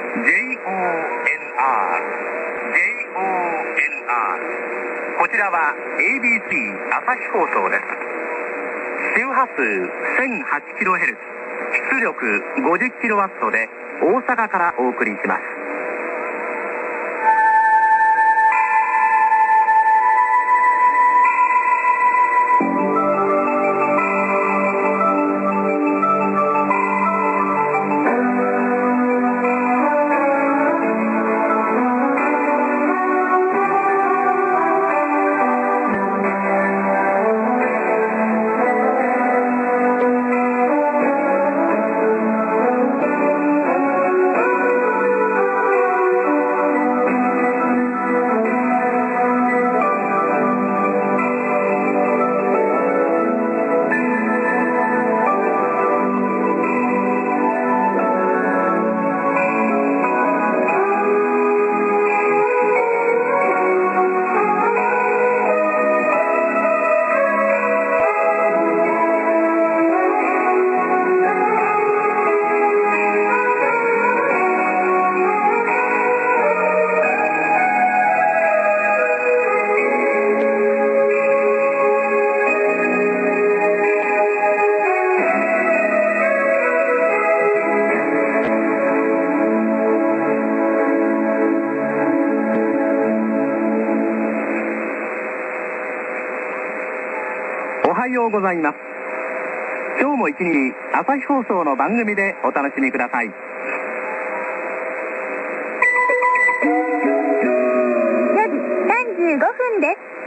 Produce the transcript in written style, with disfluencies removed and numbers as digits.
こちらは ABC 朝日放送です。周波数 1008kHz、出力 50kW で大阪からお送りします。おはようございます。今日も一日朝日放送の番組でお楽しみください。 4時35分です。